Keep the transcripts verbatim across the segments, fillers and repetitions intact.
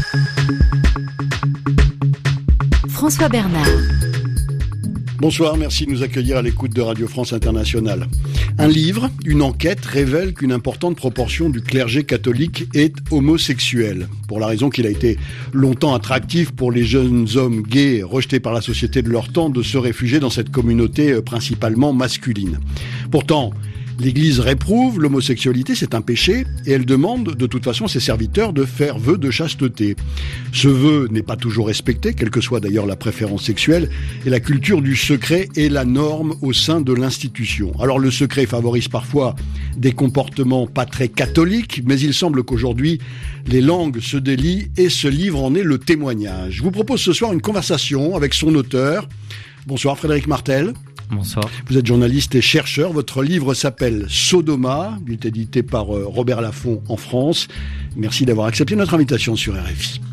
François Bernard. Bonsoir, merci de nous accueillir à l'écoute de Radio France Internationale. Un livre, une enquête révèle qu'une importante proportion du clergé catholique est homosexuel, pour la raison qu'il a été longtemps attractif pour les jeunes hommes gays rejetés par la société de leur temps de se réfugier dans cette communauté principalement masculine. Pourtant, l'Église réprouve l'homosexualité, c'est un péché, et elle demande de toute façon à ses serviteurs de faire vœu de chasteté. Ce vœu n'est pas toujours respecté, quelle que soit d'ailleurs la préférence sexuelle, et la culture du secret est la norme au sein de l'institution. Alors le secret favorise parfois des comportements pas très catholiques, mais il semble qu'aujourd'hui, les langues se délient et ce livre en est le témoignage. Je vous propose ce soir une conversation avec son auteur. Bonsoir Frédéric Martel. Bonsoir. Vous êtes journaliste et chercheur. Votre livre s'appelle Sodoma. Il est édité par Robert Laffont en France. Merci d'avoir accepté notre invitation sur R F I.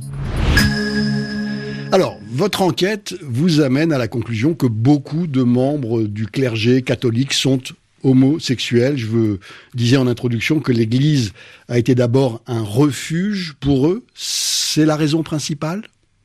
Alors, votre enquête vous amène à la conclusion que beaucoup de membres du clergé catholique sont homosexuels. Je vous disais en introduction que l'Église a été d'abord un refuge pour eux. C'est la raison principale ?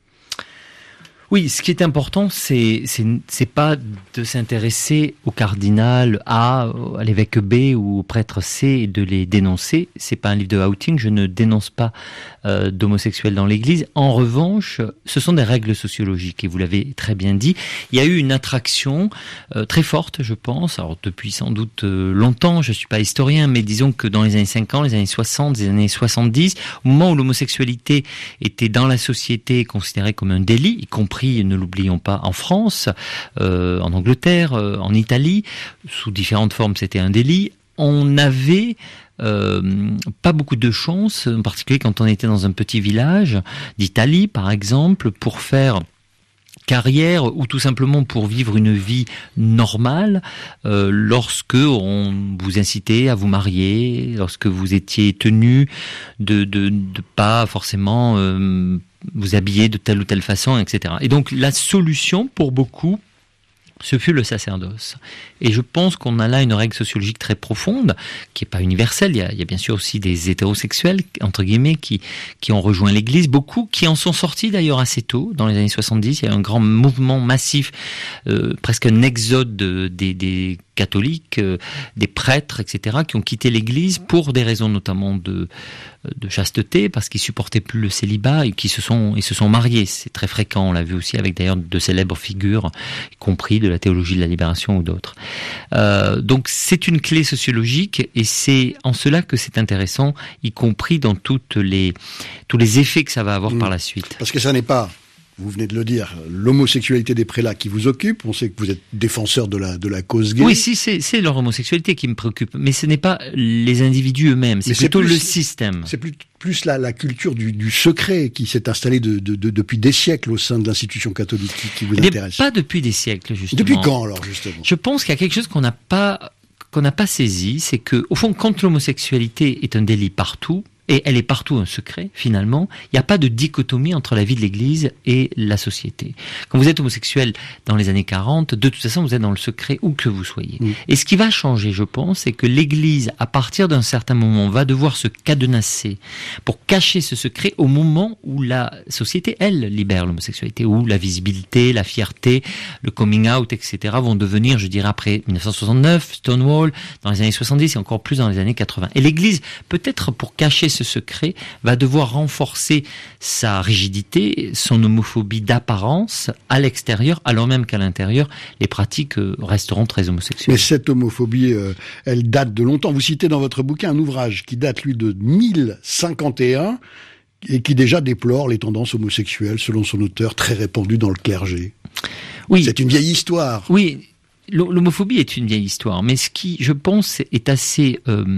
Oui, ce qui est important, c'est, c'est, c'est pas de s'intéresser au cardinal A, à l'évêque B ou au prêtre C et de les dénoncer. C'est pas un livre de outing, je ne dénonce pas euh, d'homosexuels dans l'Église. En revanche, ce sont des règles sociologiques et vous l'avez très bien dit. Il y a eu une attraction euh, très forte, je pense, alors depuis sans doute euh, longtemps, je suis pas historien, mais disons que dans les années cinquante, les années soixante, les années soixante-dix, au moment où l'homosexualité était dans la société considérée comme un délit, y compris, ne l'oublions pas, en France, euh, en Angleterre, euh, en Italie, sous différentes formes c'était un délit, on n'avait euh, pas beaucoup de chance, en particulier quand on était dans un petit village d'Italie par exemple, pour faire carrière ou tout simplement pour vivre une vie normale euh, lorsque on vous incitait à vous marier, lorsque vous étiez tenu de de, de pas forcément euh, vous habiller de telle ou telle façon, et cetera. Et donc la solution pour beaucoup, ce fut le sacerdoce. Et je pense qu'on a là une règle sociologique très profonde, qui n'est pas universelle. Il y, a, il y a bien sûr aussi des hétérosexuels, entre guillemets, qui, qui ont rejoint l'Église. Beaucoup qui en sont sortis d'ailleurs assez tôt, dans les années soixante-dix. Il y a eu un grand mouvement massif, euh, presque un exode de, des, des catholiques, euh, des prêtres, et cetera, qui ont quitté l'Église pour des raisons notamment de, de chasteté, parce qu'ils supportaient plus le célibat et qui se sont, ils se sont mariés. C'est très fréquent. On l'a vu aussi avec d'ailleurs de célèbres figures, y compris de la théologie de la libération ou d'autres. Euh, donc c'est une clé sociologique et c'est en cela que c'est intéressant, y compris dans toutes les, tous les effets que ça va avoir mmh. par la suite. Parce que ça n'est pas, vous venez de le dire, l'homosexualité des prélats qui vous occupe. On sait que vous êtes défenseur de la, de la cause gay. Oui, si, c'est, c'est leur homosexualité qui me préoccupe. Mais ce n'est pas les individus eux-mêmes, c'est, c'est plutôt plus, le système. C'est plus, plus la, la culture du, du secret qui s'est installée de, de, de, depuis des siècles au sein de l'institution catholique qui, qui vous Mais intéresse. Pas depuis des siècles, justement. Depuis quand, alors, justement ? Je pense qu'il y a quelque chose qu'on n'a pas, qu'on n'a pas saisi, c'est que, au fond, quand l'homosexualité est un délit partout, et elle est partout un secret, finalement, il n'y a pas de dichotomie entre la vie de l'Église et la société. Quand vous êtes homosexuel dans les années quarante, de toute façon, vous êtes dans le secret où que vous soyez. Mmh. Et ce qui va changer, je pense, c'est que l'Église, à partir d'un certain moment, va devoir se cadenasser pour cacher ce secret au moment où la société, elle, libère l'homosexualité, où la visibilité, la fierté, le coming out, et cetera vont devenir, je dirais, après dix-neuf cent soixante-neuf, Stonewall, dans les années soixante-dix et encore plus dans les années quatre-vingts. Et l'Église, peut-être pour cacher ce secret, va devoir renforcer sa rigidité, son homophobie d'apparence à l'extérieur, alors même qu'à l'intérieur, les pratiques resteront très homosexuelles. Mais cette homophobie, euh, elle date de longtemps. Vous citez dans votre bouquin un ouvrage qui date, lui, de mille cinquante et un et qui déjà déplore les tendances homosexuelles, selon son auteur, très répandues dans le clergé. Oui. C'est une vieille histoire. Oui, l'homophobie est une vieille histoire, mais ce qui, je pense, est assez... Euh,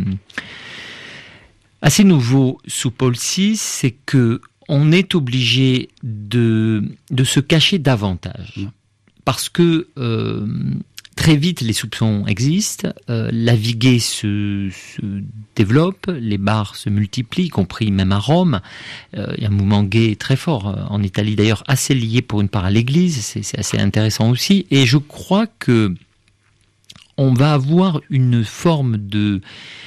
assez nouveau sous Paul six, c'est que on est obligé de de se cacher davantage, parce que euh, très vite les soupçons existent, euh, la vie gay se, se développe, les bars se multiplient, y compris même à Rome. Euh, il y a un mouvement gay très fort en Italie, d'ailleurs assez lié pour une part à l'Église. C'est, c'est assez intéressant aussi. Et je crois que on va avoir une forme de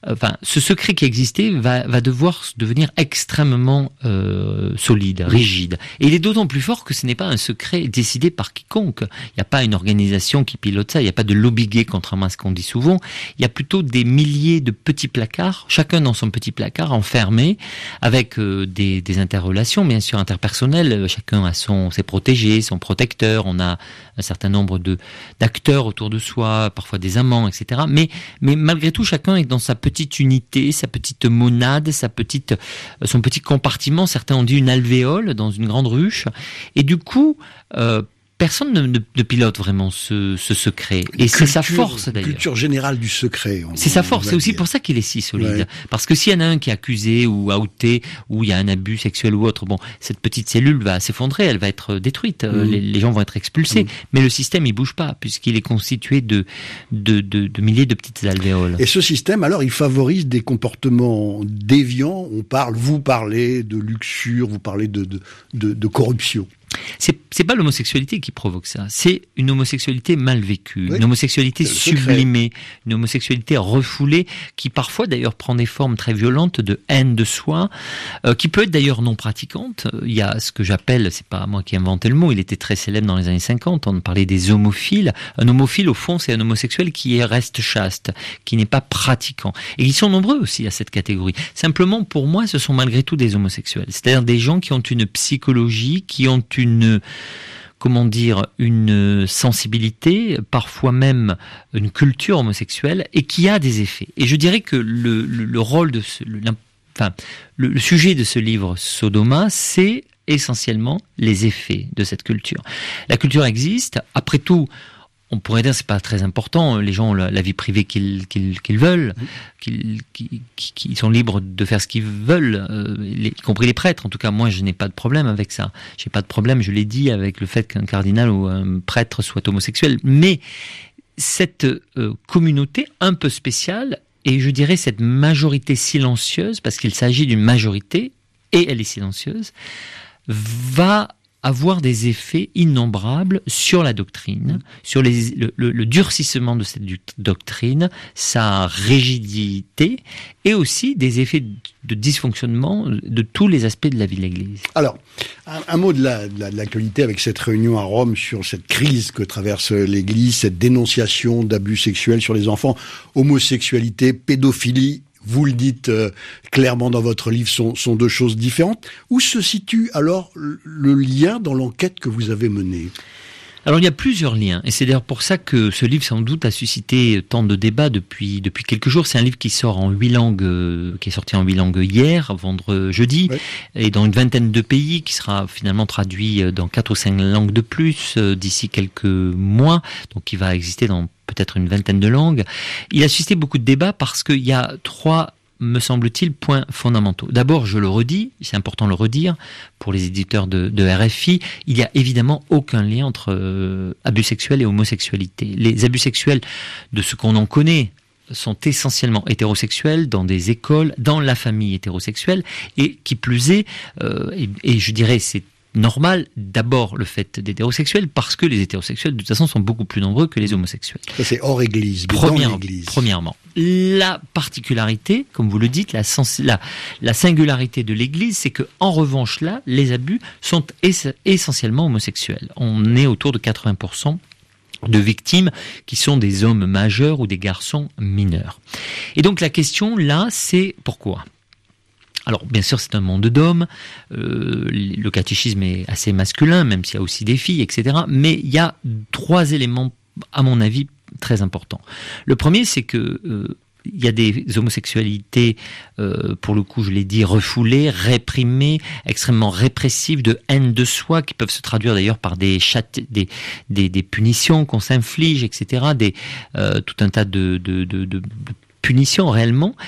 enfin, ce secret qui existait va, va devoir devenir extrêmement euh, solide, rigide. Et il est d'autant plus fort que ce n'est pas un secret décidé par quiconque. Il n'y a pas une organisation qui pilote ça, il n'y a pas de lobby gay, contrairement à ce qu'on dit souvent. Il y a plutôt des milliers de petits placards, chacun dans son petit placard, enfermé, avec euh, des, des interrelations, bien sûr, interpersonnelles. Chacun a son, ses protégés, son protecteur. On a un certain nombre de d'acteurs autour de soi, parfois des amants, et cetera. Mais, mais malgré tout, chacun est dans sa petite unité, sa petite monade, sa petite, son petit compartiment. Certains ont dit une alvéole dans une grande ruche. Et du coup, euh, personne ne, ne, ne pilote vraiment ce, ce secret. Et c'est sa force, d'ailleurs. Culture générale du secret. C'est sa force. C'est aussi pour ça qu'il est si solide. Ouais. Parce que s'il y en a un qui est accusé ou outé, ou il y a un abus sexuel ou autre, bon, cette petite cellule va s'effondrer, elle va être détruite. Mmh. Les, les gens vont être expulsés. Mmh. Mais le système, il bouge pas, puisqu'il est constitué de, de, de, de milliers de petites alvéoles. Et ce système, alors, il favorise des comportements déviants. On parle, vous parlez de luxure, vous parlez de, de, de, de corruption. C'est, c'est pas l'homosexualité qui provoque ça, c'est une homosexualité mal vécue, oui. Une homosexualité sublimée, une homosexualité refoulée, qui parfois d'ailleurs prend des formes très violentes de haine de soi, euh, qui peut être d'ailleurs non pratiquante. Il y a ce que j'appelle, c'est pas moi qui ai inventé le mot, il était très célèbre dans les années cinquante, on parlait des homophiles. Un homophile, au fond, c'est un homosexuel qui reste chaste, qui n'est pas pratiquant. Et ils sont nombreux aussi à cette catégorie. Simplement, pour moi, ce sont malgré tout des homosexuels, c'est-à-dire des gens qui ont une psychologie, qui ont une une, comment dire, une sensibilité, parfois même une culture homosexuelle, et qui a des effets. Et je dirais que le, le, le rôle de ce, le, enfin, le, le sujet de ce livre Sodoma, c'est essentiellement les effets de cette culture. La culture existe, après tout, on pourrait dire que c'est pas très important. Les gens ont la, la vie privée qu'ils, qu'ils, qu'ils veulent, qu'ils, qu'ils, qu'ils sont libres de faire ce qu'ils veulent, euh, les, y compris les prêtres. En tout cas, moi, je n'ai pas de problème avec ça. J'ai pas de problème, je l'ai dit, avec le fait qu'un cardinal ou un prêtre soit homosexuel. Mais cette euh, communauté un peu spéciale, et je dirais cette majorité silencieuse, parce qu'il s'agit d'une majorité, et elle est silencieuse, va avoir des effets innombrables sur la doctrine, sur les, le, le, le durcissement de cette doctrine, sa rigidité, et aussi des effets de dysfonctionnement de tous les aspects de la vie de l'Église. Alors, un, un mot de, la, de, la, de l'actualité avec cette réunion à Rome sur cette crise que traverse l'Église, cette dénonciation d'abus sexuels sur les enfants, homosexualité, pédophilie. Vous le dites euh, clairement dans votre livre, sont, sont deux choses différentes. Où se situe alors le lien dans l'enquête que vous avez menée ? Alors il y a plusieurs liens, et c'est d'ailleurs pour ça que ce livre sans doute a suscité tant de débats depuis depuis quelques jours. C'est un livre qui sort en huit langues, euh, qui est sorti en huit langues hier, vendredi, jeudi, ouais. Et dans une vingtaine de pays, qui sera finalement traduit dans quatre ou cinq langues de plus euh, d'ici quelques mois, donc qui va exister dans peut-être une vingtaine de langues. Il a suscité beaucoup de débats parce qu'il y a trois, me semble-t-il, points fondamentaux. D'abord, je le redis, c'est important de le redire, pour les éditeurs de, de R F I, il n'y a évidemment aucun lien entre euh, abus sexuels et homosexualité. Les abus sexuels, de ce qu'on en connaît, sont essentiellement hétérosexuels, dans des écoles, dans la famille hétérosexuelle, et qui plus est, euh, et, et je dirais c'est normal, d'abord le fait d'hétérosexuels, parce que les hétérosexuels de toute façon sont beaucoup plus nombreux que les homosexuels. Ça c'est hors église, mais Première, dans l'église. Premièrement, la particularité, comme vous le dites, la, sens, la, la singularité de l'église, c'est que en revanche là, les abus sont es, essentiellement homosexuels. On est autour de quatre-vingts pour cent de victimes qui sont des hommes majeurs ou des garçons mineurs. Et donc la question là, c'est pourquoi ? Alors, bien sûr, c'est un monde d'hommes, euh, le catéchisme est assez masculin, même s'il y a aussi des filles, et cetera. Mais il y a trois éléments, à mon avis, très importants. Le premier, c'est que euh, il y a des homosexualités, euh, pour le coup, je l'ai dit, refoulées, réprimées, extrêmement répressives, de haine de soi, qui peuvent se traduire d'ailleurs par des, châti- des, des, des punitions qu'on s'inflige, et cetera. Des, euh, tout un tas de, de, de, de, de punitions réellement,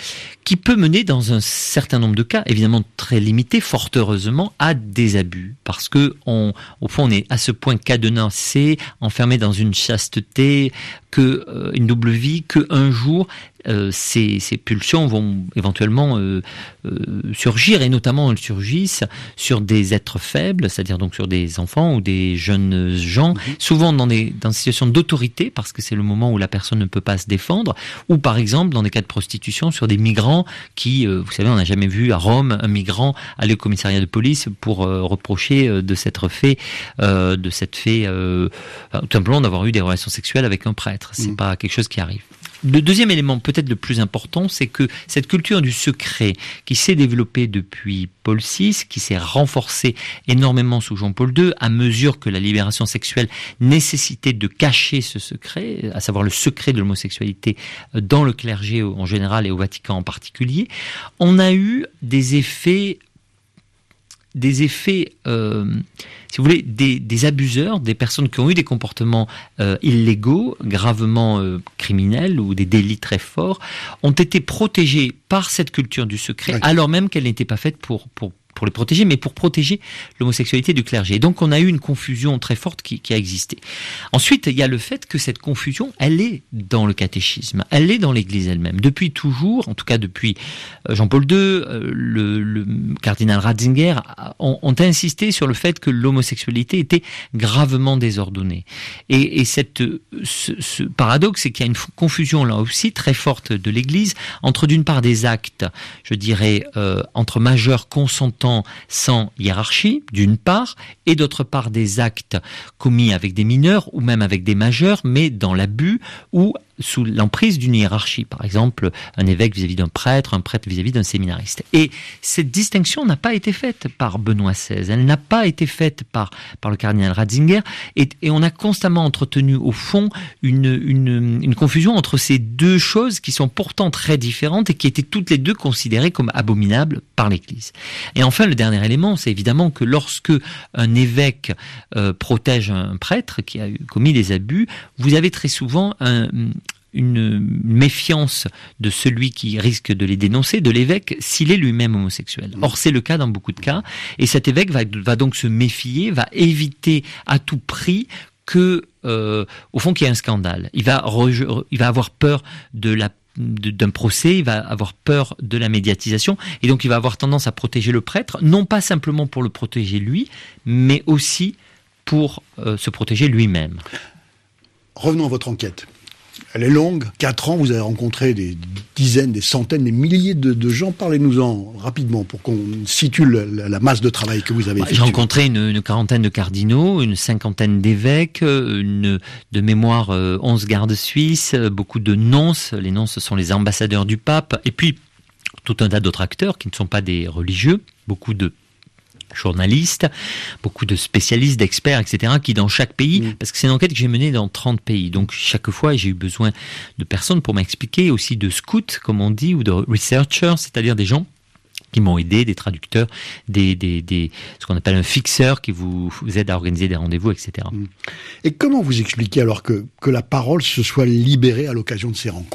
qui peut mener dans un certain nombre de cas, évidemment très limités, fort heureusement, à des abus. Parce que, on, au fond, on est à ce point cadenassé, enfermé dans une chasteté, que euh, une double vie, qu'un jour, euh, ces, ces pulsions vont éventuellement euh, euh, surgir, et notamment elles surgissent sur des êtres faibles, c'est-à-dire donc sur des enfants ou des jeunes gens, mmh. souvent dans des, dans des situations d'autorité, parce que c'est le moment où la personne ne peut pas se défendre, ou par exemple dans des cas de prostitution sur des migrants qui, euh, vous savez, on n'a jamais vu à Rome un migrant aller au commissariat de police pour euh, reprocher euh, de s'être fait, euh, de s'être fait, euh, tout simplement d'avoir eu des relations sexuelles avec un prêtre. C'est mmh. pas quelque chose qui arrive. Le deuxième élément, peut-être le plus important, c'est que cette culture du secret qui s'est développée depuis Paul six, qui s'est renforcée énormément sous Jean-Paul deux, à mesure que la libération sexuelle nécessitait de cacher ce secret, à savoir le secret de l'homosexualité dans le clergé en général et au Vatican en particulier, on a eu des effets des effets, euh, si vous voulez, des, des abuseurs, des personnes qui ont eu des comportements euh, illégaux, gravement euh, criminels ou des délits très forts, ont été protégés par cette culture du secret, oui. alors même qu'elle n'était pas faite pour, pour, pour les protéger, mais pour protéger l'homosexualité du clergé. Et donc on a eu une confusion très forte qui, qui a existé. Ensuite, il y a le fait que cette confusion, elle est dans le catéchisme, elle est dans l'Église elle-même. Depuis toujours, en tout cas depuis Jean-Paul deux, le, le cardinal Ratzinger ont, ont insisté sur le fait que l'homosexualité était gravement désordonnée. Et, et cette, ce, ce paradoxe, c'est qu'il y a une confusion là aussi très forte de l'Église entre d'une part des actes, je dirais, euh, entre majeurs consentants sans hiérarchie, d'une part, et d'autre part des actes commis avec des mineurs ou même avec des majeurs, mais dans l'abus ou sous l'emprise d'une hiérarchie. Par exemple, un évêque vis-à-vis d'un prêtre, un prêtre vis-à-vis d'un séminariste. Et cette distinction n'a pas été faite par Benoît seize, elle n'a pas été faite par, par le cardinal Ratzinger, et, et on a constamment entretenu, au fond, une, une, une confusion entre ces deux choses qui sont pourtant très différentes et qui étaient toutes les deux considérées comme abominables par l'Église. Et enfin, le dernier élément, c'est évidemment que lorsque un évêque euh, protège un prêtre qui a commis des abus, vous avez très souvent un une méfiance de celui qui risque de les dénoncer, de l'évêque, s'il est lui-même homosexuel. Or, c'est le cas dans beaucoup de cas, et cet évêque va, va donc se méfier, va éviter à tout prix que, euh, au fond, qu'il y ait un scandale. Il va, re, il va avoir peur de la d'un procès, il va avoir peur de la médiatisation, et donc il va avoir tendance à protéger le prêtre, non pas simplement pour le protéger lui, mais aussi pour euh, se protéger lui-même. Revenons à votre enquête. Elle est longue, quatre ans, vous avez rencontré des dizaines, des centaines, des milliers de, de gens. Parlez-nous-en rapidement pour qu'on situe la, la masse de travail que vous avez fait. J'ai rencontré une, une quarantaine de cardinaux, une cinquantaine d'évêques, une, de mémoire euh, onze gardes suisses, beaucoup de nonces. Les nonces, ce sont les ambassadeurs du pape. Et puis, tout un tas d'autres acteurs qui ne sont pas des religieux, beaucoup de journalistes, beaucoup de spécialistes, d'experts, et cetera, qui dans chaque pays, mmh. parce que c'est une enquête que j'ai menée dans trente pays, donc chaque fois j'ai eu besoin de personnes pour m'expliquer, aussi de scouts, comme on dit, ou de researchers, c'est-à-dire des gens qui m'ont aidé, des traducteurs, des, des, des, ce qu'on appelle un fixeur qui vous, vous aide à organiser des rendez-vous, et cetera. Mmh. Et comment vous expliquez alors que, que la parole se soit libérée à l'occasion de ces rencontres ?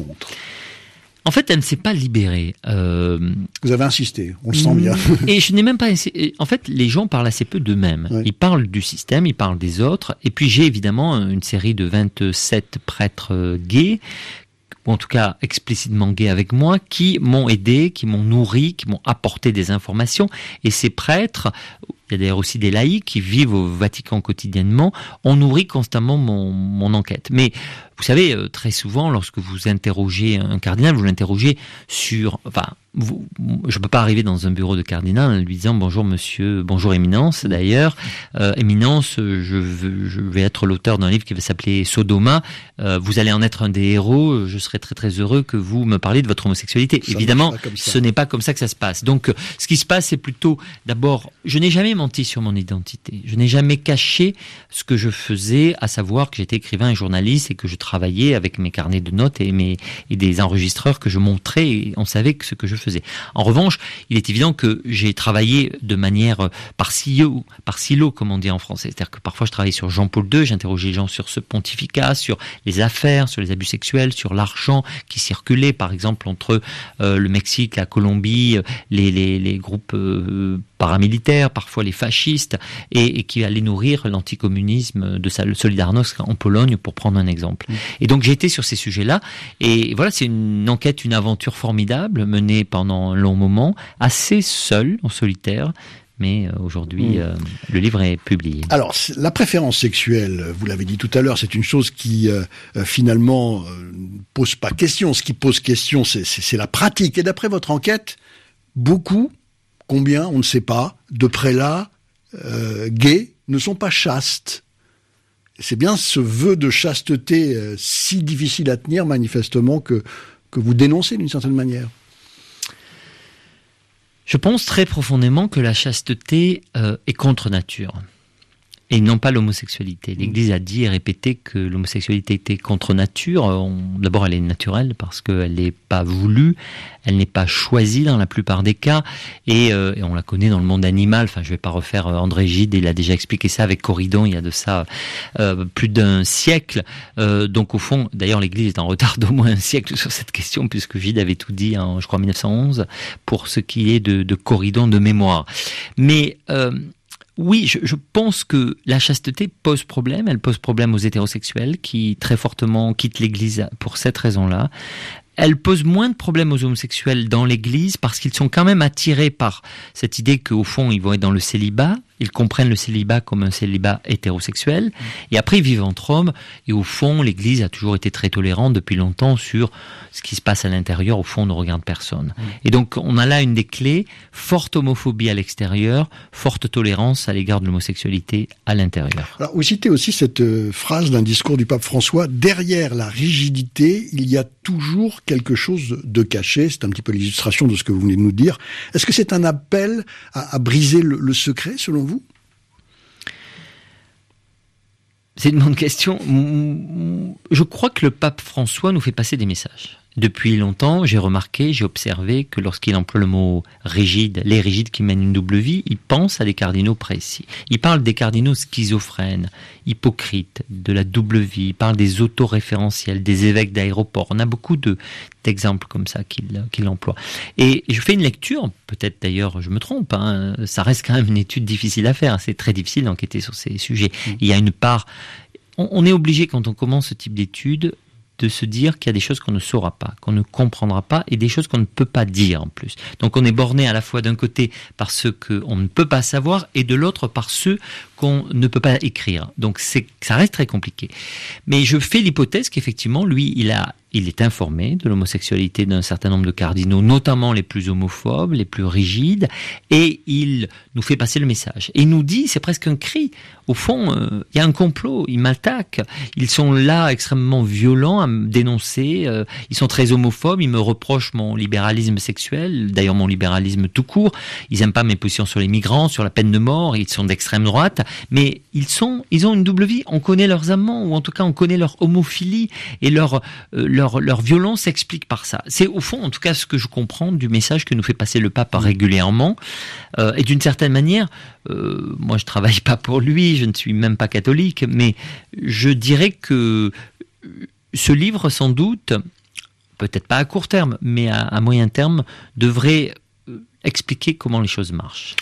En fait, elle ne s'est pas libérée. Euh... Vous avez insisté, on le sent bien. Et je n'ai même pas... En fait, les gens parlent assez peu d'eux-mêmes. Oui. Ils parlent du système, ils parlent des autres. Et puis j'ai évidemment une série de vingt-sept prêtres gays, ou en tout cas explicitement gays avec moi, qui m'ont aidé, qui m'ont nourri, qui m'ont apporté des informations. Et ces prêtres... Il y a d'ailleurs aussi des laïcs qui vivent au Vatican quotidiennement, ont nourri constamment mon, mon enquête. Mais vous savez, très souvent, lorsque vous interrogez un cardinal, vous l'interrogez sur... Enfin, vous, je ne peux pas arriver dans un bureau de cardinal en lui disant « Bonjour monsieur, bonjour éminence d'ailleurs. Euh, éminence, je, veux, je vais être l'auteur d'un livre qui va s'appeler Sodoma. Euh, vous allez en être un des héros. Je serai très très heureux que vous me parliez de votre homosexualité. » Évidemment, ce n'est pas comme ça que ça se passe. Donc, ce qui se passe, c'est plutôt... D'abord, je n'ai jamais menti sur mon identité. Je n'ai jamais caché ce que je faisais, à savoir que j'étais écrivain et journaliste et que je travaillais avec mes carnets de notes et, mes, et des enregistreurs que je montrais et on savait que ce que je faisais. En revanche, il est évident que j'ai travaillé de manière par silo, par silo comme on dit en français. C'est-à-dire que parfois je travaillais sur Jean-Paul deux, j'interrogeais les gens sur ce pontificat, sur les affaires, sur les abus sexuels, sur l'argent qui circulait par exemple entre euh, le Mexique, la Colombie, les, les, les groupes euh, paramilitaires, parfois les fascistes, et, et qui allaient nourrir l'anticommunisme de Solidarność en Pologne, pour prendre un exemple. Mmh. Et donc j'ai été sur ces sujets-là, et voilà, c'est une enquête, une aventure formidable, menée pendant un long moment, assez seule, en solitaire, mais aujourd'hui, mmh. euh, le livre est publié. Alors, la préférence sexuelle, vous l'avez dit tout à l'heure, c'est une chose qui, euh, finalement, euh, pose pas question. Ce qui pose question, c'est, c'est, c'est la pratique. Et d'après votre enquête, beaucoup, combien, on ne sait pas, de prélats euh, gays ne sont pas chastes. C'est bien ce vœu de chasteté euh, si difficile à tenir, manifestement, que, que vous dénoncez d'une certaine manière. Je pense très profondément que la chasteté euh, est contre nature. Et non pas l'homosexualité. L'Église a dit et répété que l'homosexualité était contre nature. On, d'abord, elle est naturelle parce qu'elle n'est pas voulue, elle n'est pas choisie dans la plupart des cas, et, euh, et on la connaît dans le monde animal. Enfin, je ne vais pas refaire André Gide, il a déjà expliqué ça avec Corydon il y a de ça euh, plus d'un siècle. Euh, donc au fond, d'ailleurs, l'Église est en retard d'au moins un siècle sur cette question, puisque Gide avait tout dit en, je crois, mille neuf cent onze, pour ce qui est de, de Corydon de mémoire. Mais euh, oui, je, je pense que la chasteté pose problème. Elle pose problème aux hétérosexuels qui très fortement quittent l'Église pour cette raison-là. Elle pose moins de problèmes aux homosexuels dans l'Église parce qu'ils sont quand même attirés par cette idée qu'au fond, ils vont être dans le célibat. Ils comprennent le célibat comme un célibat hétérosexuel. Et après, ils vivent entre hommes. Et au fond, l'Église a toujours été très tolérante depuis longtemps sur ce qui se passe à l'intérieur. Au fond, on ne regarde personne. Et donc, on a là une des clés. Forte homophobie à l'extérieur, forte tolérance à l'égard de l'homosexualité à l'intérieur. Alors, vous citez aussi cette euh, phrase d'un discours du pape François. Derrière la rigidité, il y a toujours quelque chose de caché. C'est un petit peu l'illustration de ce que vous venez de nous dire. Est-ce que c'est un appel à, à briser le, le secret, selon vous ? C'est une bonne question. Je crois que le pape François nous fait passer des messages. Depuis longtemps, j'ai remarqué, j'ai observé que lorsqu'il emploie le mot rigide, les rigides qui mènent une double vie, il pense à des cardinaux précis. Il parle des cardinaux schizophrènes, hypocrites, de la double vie. Il parle des autoréférentiels, des évêques d'aéroport. On a beaucoup de, d'exemples comme ça qu'il, qu'il emploie. Et je fais une lecture, peut-être d'ailleurs je me trompe, hein, ça reste quand même une étude difficile à faire. C'est très difficile d'enquêter sur ces sujets. Il y a une part... On, on est obligé, quand on commence ce type d'étude, de se dire qu'il y a des choses qu'on ne saura pas, qu'on ne comprendra pas, et des choses qu'on ne peut pas dire en plus. Donc on est borné à la fois d'un côté par ce qu'on ne peut pas savoir, et de l'autre par ceux qu'on ne peut pas écrire. Donc c'est, ça reste très compliqué. Mais je fais l'hypothèse qu'effectivement, lui, il a Il est informé de l'homosexualité d'un certain nombre de cardinaux, notamment les plus homophobes, les plus rigides, et il nous fait passer le message. Et il nous dit, c'est presque un cri, au fond, euh, il y a un complot, ils m'attaquent, ils sont là extrêmement violents à me dénoncer, euh, ils sont très homophobes, ils me reprochent mon libéralisme sexuel, d'ailleurs mon libéralisme tout court, ils n'aiment pas mes positions sur les migrants, sur la peine de mort, ils sont d'extrême droite, mais ils sont, ils ont une double vie, on connaît leurs amants, ou en tout cas on connaît leur homophilie, et leur, euh, leur Leur, leur violence s'explique par ça. C'est au fond, en tout cas, ce que je comprends du message que nous fait passer le pape régulièrement. Euh, et d'une certaine manière, euh, moi je travaille pas pour lui, je ne suis même pas catholique, mais je dirais que ce livre, sans doute, peut-être pas à court terme, mais à, à moyen terme, devrait expliquer comment les choses marchent.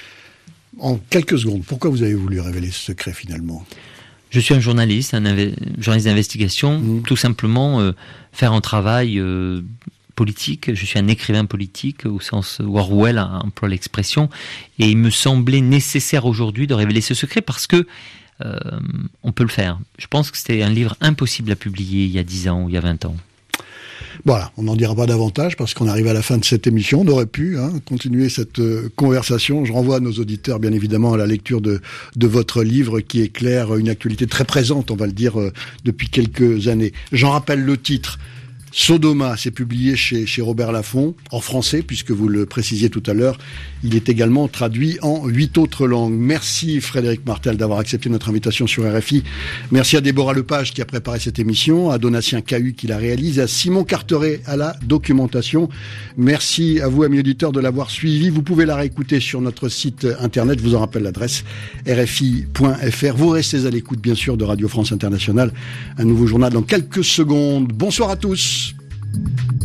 En quelques secondes, pourquoi vous avez voulu révéler ce secret finalement ? Je suis un journaliste, un inve- journaliste d'investigation, mmh. tout simplement euh, faire un travail euh, politique. Je suis un écrivain politique au sens où Orwell emploie l'expression, et il me semblait nécessaire aujourd'hui de révéler ce secret parce que euh, on peut le faire. Je pense que c'était un livre impossible à publier il y a dix ans ou il y a vingt ans. Voilà, on n'en dira pas davantage parce qu'on arrive à la fin de cette émission. On aurait pu hein, continuer cette euh, conversation. Je renvoie nos auditeurs, bien évidemment, à la lecture de, de votre livre qui éclaire une actualité très présente, on va le dire, euh, depuis quelques années. J'en rappelle le titre, Sodoma, c'est publié chez, chez Robert Laffont, en français, puisque vous le précisiez tout à l'heure. Il est également traduit en huit autres langues. Merci Frédéric Martel d'avoir accepté notre invitation sur R F I. Merci à Déborah Lepage qui a préparé cette émission, à Donatien Cahu qui la réalise, à Simon Carteret à la documentation. Merci à vous, amis auditeurs, de l'avoir suivi. Vous pouvez la réécouter sur notre site internet. Je vous en rappelle l'adresse, r f i point f r. Vous restez à l'écoute, bien sûr, de Radio France Internationale. Un nouveau journal dans quelques secondes. Bonsoir à tous.